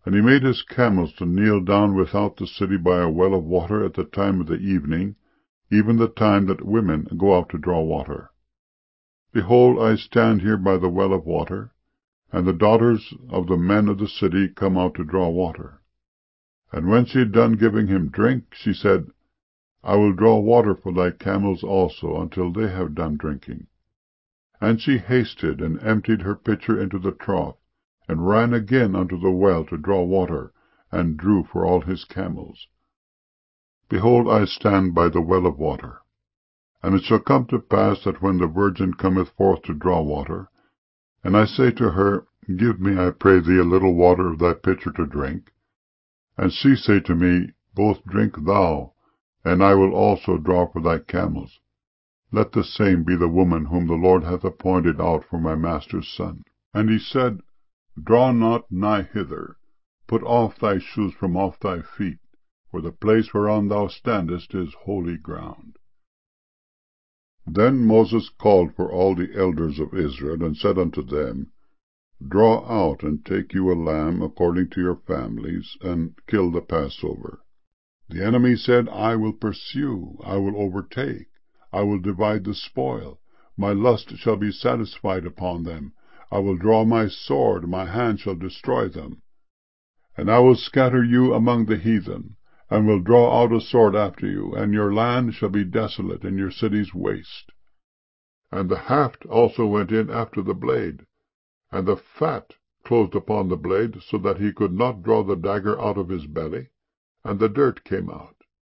And he made his camels to kneel down without the city by a well of water at the time of the evening, even the time that women go out to draw water. Behold, I stand here by the well of water, and the daughters of the men of the city come out to draw water. And when she had done giving him drink, she said, I will draw water for thy camels also, until they have done drinking. And she hasted, and emptied her pitcher into the trough, and ran again unto the well to draw water, and drew for all his camels. Behold, I stand by the well of water. And it shall come to pass that when the virgin cometh forth to draw water, and I say to her, Give me, I pray thee, a little water of thy pitcher to drink, and she say to me, Both drink thou, and I will also draw for thy camels, let the same be the woman whom the Lord hath appointed out for my master's son. And he said, Draw not nigh hither, put off thy shoes from off thy feet, for the place whereon thou standest is holy ground. Then Moses called for all the elders of Israel, and said unto them, Draw out, and take you a lamb according to your families, and kill the Passover. The enemy said, I will pursue, I will overtake, I will divide the spoil, my lust shall be satisfied upon them, I will draw my sword, my hand shall destroy them. And I will scatter you among the heathen, and will draw out a sword after you, and your land shall be desolate, and your cities waste. And the haft also went in after the blade, and the fat closed upon the blade, so that he could not draw the dagger out of his belly, and the dirt came out.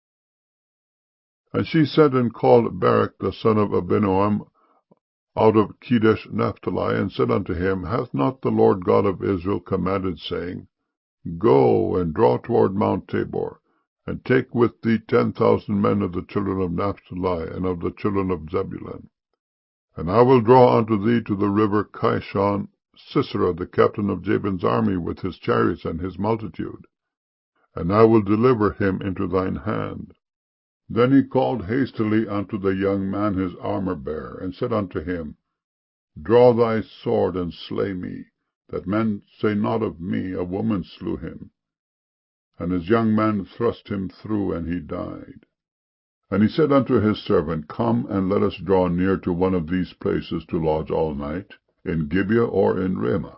And she sent and called Barak the son of Abinoam out of Kedesh Naphtali, and said unto him, Hath not the Lord God of Israel commanded, saying, Go and draw toward Mount Tabor, and take with thee 10,000 men of the children of Naphtali and of the children of Zebulun? And I will draw unto thee to the river Kishon Sisera, the captain of Jabin's army, with his chariots and his multitude, and I will deliver him into thine hand. Then he called hastily unto the young man his armor-bearer, and said unto him, Draw thy sword, and slay me, that men say not of me, A woman slew him. And his young man thrust him through, and he died. And he said unto his servant, Come, and let us draw near to one of these places to lodge all night, in Gibeah or in Ramah.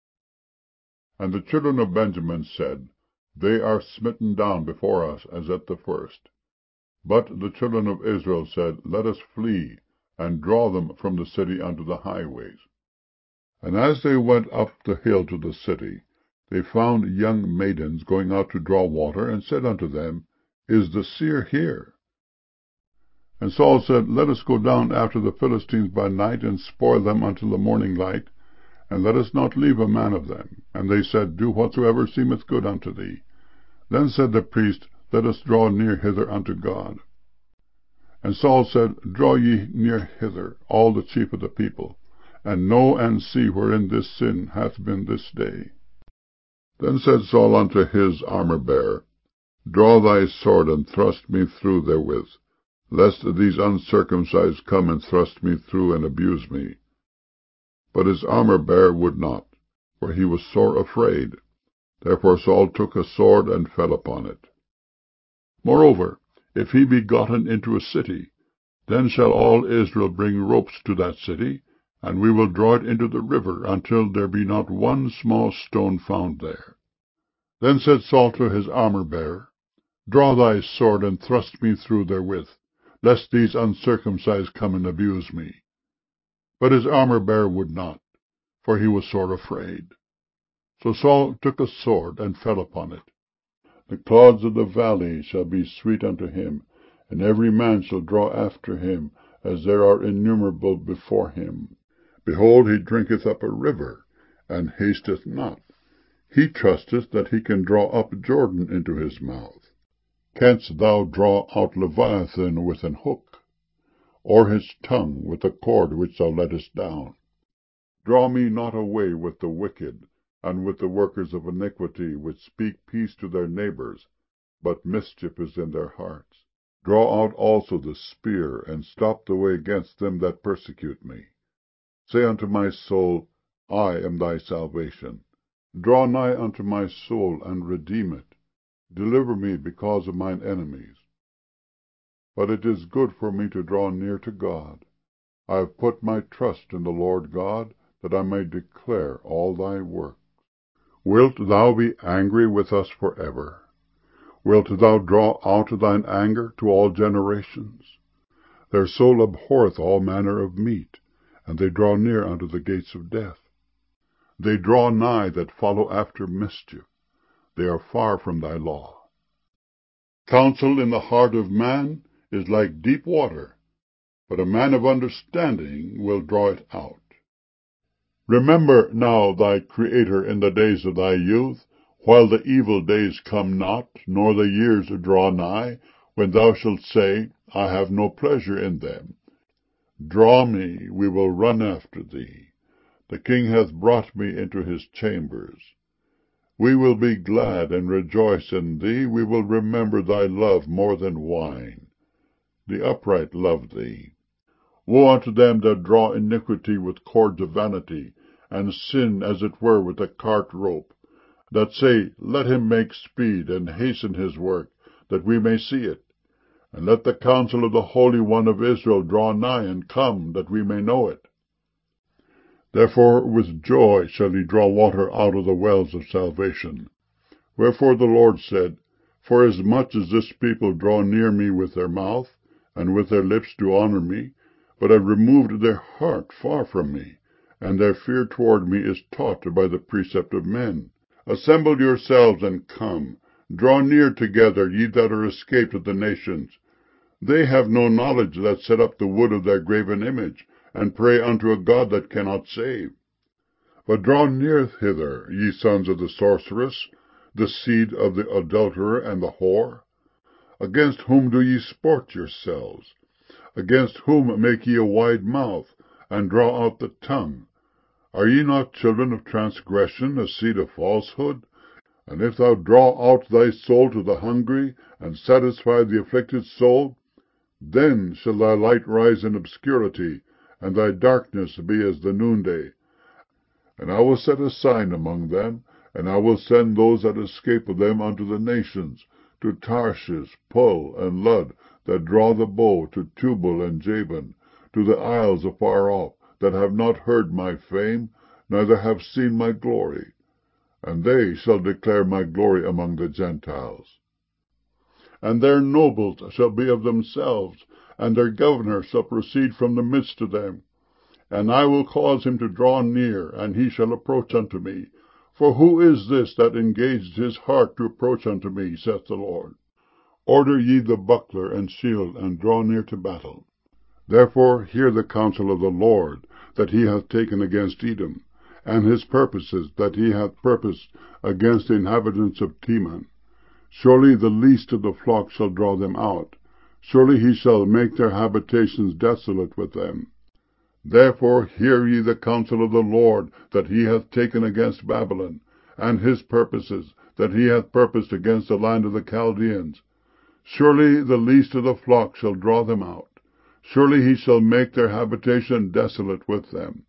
And the children of Benjamin said, They are smitten down before us as at the first. But the children of Israel said, Let us flee, and draw them from the city unto the highways. And as they went up the hill to the city, they found young maidens going out to draw water, and said unto them, Is the seer here? And Saul said, Let us go down after the Philistines by night, and spoil them until the morning light, and let us not leave a man of them. And they said, Do whatsoever seemeth good unto thee. Then said the priest, Let us draw near hither unto God. And Saul said, Draw ye near hither, all the chief of the people, and know and see wherein this sin hath been this day. Then said Saul unto his armor-bearer, Draw thy sword, and thrust me through therewith, lest these uncircumcised come and thrust me through, and abuse me. But his armor-bearer would not, for he was sore afraid. Therefore Saul took a sword, and fell upon it. Moreover, if he be gotten into a city, then shall all Israel bring ropes to that city, and we will draw it into the river, until there be not one small stone found there. Then said Saul to his armor-bearer, Draw thy sword, and thrust me through therewith, lest these uncircumcised come and abuse me. But his armor-bearer would not, for he was sore afraid. So Saul took a sword, and fell upon it. The clods of the valley shall be sweet unto him, and every man shall draw after him, as there are innumerable before him. Behold, he drinketh up a river, and hasteth not. He trusteth that he can draw up Jordan into his mouth. Canst thou draw out Leviathan with an hook, or his tongue with a cord which thou lettest down? Draw me not away with the wicked, and with the workers of iniquity, which speak peace to their neighbors, but mischief is in their hearts. Draw out also the spear, and stop the way against them that persecute me. Say unto my soul, I am thy salvation. Draw nigh unto my soul, and redeem it. Deliver me because of mine enemies. But it is good for me to draw near to God. I have put my trust in the Lord God, that I may declare all thy works. Wilt thou be angry with us forever? Wilt thou draw out thine anger to all generations? Their soul abhorreth all manner of meat, and they draw near unto the gates of death. They draw nigh that follow after mischief. They are far from thy law. Counsel in the heart of man is like deep water, but a man of understanding will draw it out. Remember now thy Creator in the days of thy youth, while the evil days come not, nor the years draw nigh, when thou shalt say, I have no pleasure in them. Draw me, we will run after thee. The king hath brought me into his chambers. We will be glad and rejoice in thee. We will remember thy love more than wine. The upright love thee. Woe unto them that draw iniquity with cords of vanity, and sin as it were with a cart rope, that say, Let him make speed, and hasten his work, that we may see it. And let the counsel of the Holy One of Israel draw nigh, and come, that we may know it. Therefore with joy shall he draw water out of the wells of salvation. Wherefore the Lord said, Forasmuch as this people draw near me with their mouth, and with their lips do honor me, but have removed their heart far from me, and their fear toward me is taught by the precept of men. Assemble yourselves and come. Draw near together, ye that are escaped of the nations. They have no knowledge that set up the wood of their graven image, and pray unto a God that cannot save. But draw near hither, ye sons of the sorceress, the seed of the adulterer and the whore. Against whom do ye sport yourselves? Against whom make ye a wide mouth, and draw out the tongue? Are ye not children of transgression, a seed of falsehood? And if thou draw out thy soul to the hungry, and satisfy the afflicted soul, then shall thy light rise in obscurity, and thy darkness be as the noonday. And I will set a sign among them, and I will send those that escape of them unto the nations, to Tarshish, Pul, and Lud, that draw the bow, to Tubal and Javan, to the isles afar off, that have not heard my fame, neither have seen my glory. And they shall declare my glory among the Gentiles. And their nobles shall be of themselves, and their governor shall proceed from the midst of them. And I will cause him to draw near, and he shall approach unto me. For who is this that engaged his heart to approach unto me, saith the Lord? Order ye the buckler and shield, and draw near to battle. Therefore hear the counsel of the Lord, that he hath taken against Edom, and his purposes that he hath purposed against the inhabitants of Teman. Surely the least of the flock shall draw them out. Surely he shall make their habitations desolate with them. Therefore hear ye the counsel of the Lord, that he hath taken against Babylon, and his purposes that he hath purposed against the land of the Chaldeans. Surely the least of the flock shall draw them out. Surely he shall make their habitation desolate with them.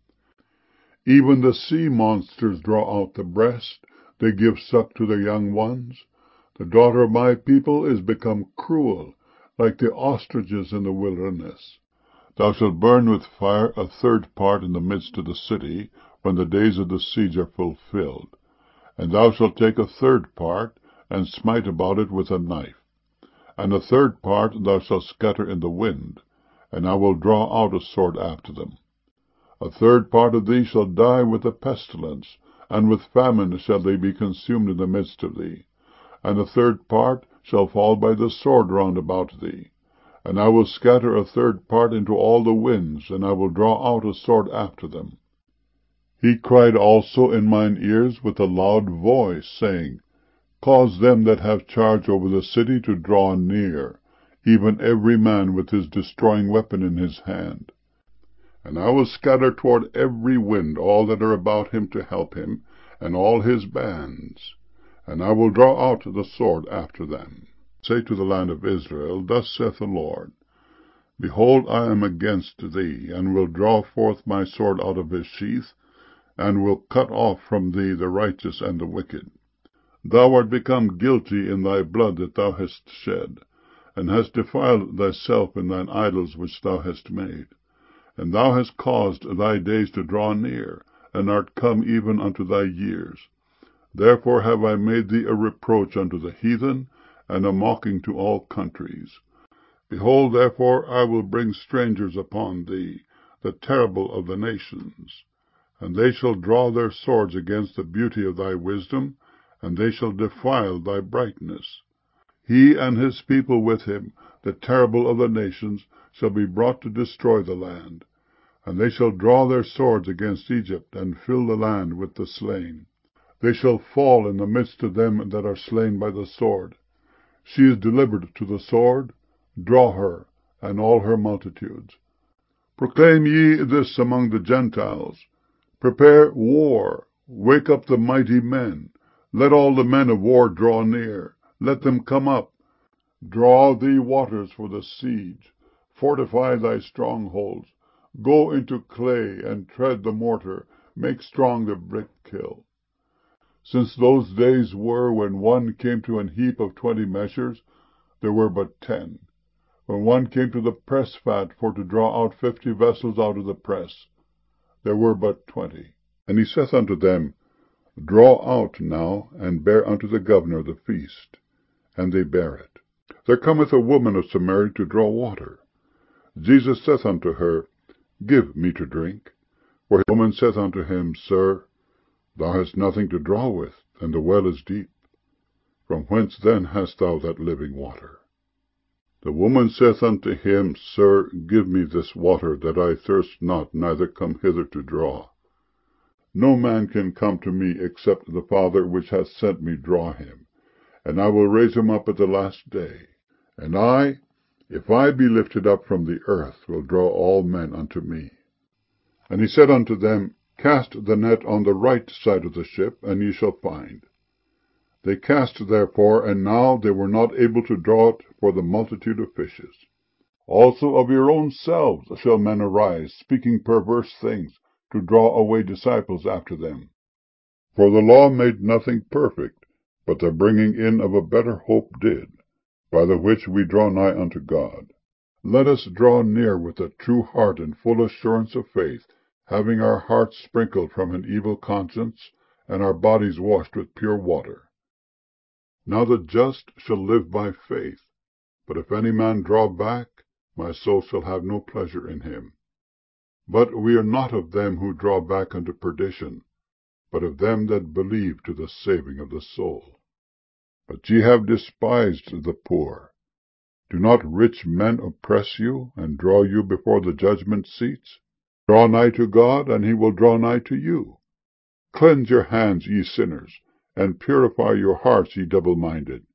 Even the sea monsters draw out the breast, they give suck to their young ones. The daughter of my people is become cruel, like the ostriches in the wilderness. Thou shalt burn with fire a third part in the midst of the city, when the days of the siege are fulfilled. And thou shalt take a third part, and smite about it with a knife. And a third part thou shalt scatter in the wind, and I will draw out a sword after them. A third part of thee shall die with a pestilence, and with famine shall they be consumed in the midst of thee. And a third part shall fall by the sword round about thee. And I will scatter a third part into all the winds, and I will draw out a sword after them. He cried also in mine ears with a loud voice, saying, Cause them that have charge over the city to draw near, even every man with his destroying weapon in his hand. And I will scatter toward every wind all that are about him to help him, and all his bands. And I will draw out the sword after them. Say to the land of Israel, Thus saith the Lord, Behold, I am against thee, and will draw forth my sword out of his sheath, and will cut off from thee the righteous and the wicked. Thou art become guilty in thy blood that thou hast shed, and hast defiled thyself in thine idols which thou hast made. And thou hast caused thy days to draw near, and art come even unto thy years. Therefore have I made thee a reproach unto the heathen, and a mocking to all countries. Behold, therefore, I will bring strangers upon thee, the terrible of the nations. And they shall draw their swords against the beauty of thy wisdom, and they shall defile thy brightness. He and his people with him, the terrible of the nations, shall be brought to destroy the land. And they shall draw their swords against Egypt, and fill the land with the slain. They shall fall in the midst of them that are slain by the sword. She is delivered to the sword. Draw her, and all her multitudes. Proclaim ye this among the Gentiles. Prepare war. Wake up the mighty men. Let all the men of war draw near. Let them come up. Draw thee waters for the siege. Fortify thy strongholds. Go into clay, and tread the mortar. Make strong the brick kiln. Since those days were when one came to an heap of 20 measures, there were but 10. When one came to the press fat for to draw out 50 vessels out of the press, there were but 20. And he saith unto them, Draw out now, and bear unto the governor the feast. And they bare it. There cometh a woman of Samaria to draw water. Jesus saith unto her, Give me to drink. For the woman saith unto him, Sir, thou hast nothing to draw with, and the well is deep. From whence then hast thou that living water? The woman saith unto him, Sir, give me this water, that I thirst not, neither come hither to draw. No man can come to me, except the Father which hath sent me draw him, and I will raise him up at the last day. And I, if I be lifted up from the earth, will draw all men unto me. And he said unto them, Cast the net on the right side of the ship, and ye shall find. They cast therefore, and now they were not able to draw it for the multitude of fishes. Also of your own selves shall men arise, speaking perverse things, to draw away disciples after them. For the law made nothing perfect, but the bringing in of a better hope did, by the which we draw nigh unto God. Let us draw near with a true heart and full assurance of faith, having our hearts sprinkled from an evil conscience, and our bodies washed with pure water. Now the just shall live by faith. But if any man draw back, my soul shall have no pleasure in him. But we are not of them who draw back unto perdition, but of them that believe to the saving of the soul. But ye have despised the poor. Do not rich men oppress you, and draw you before the judgment seats? Draw nigh to God, and he will draw nigh to you. Cleanse your hands, ye sinners, and purify your hearts, ye double-minded.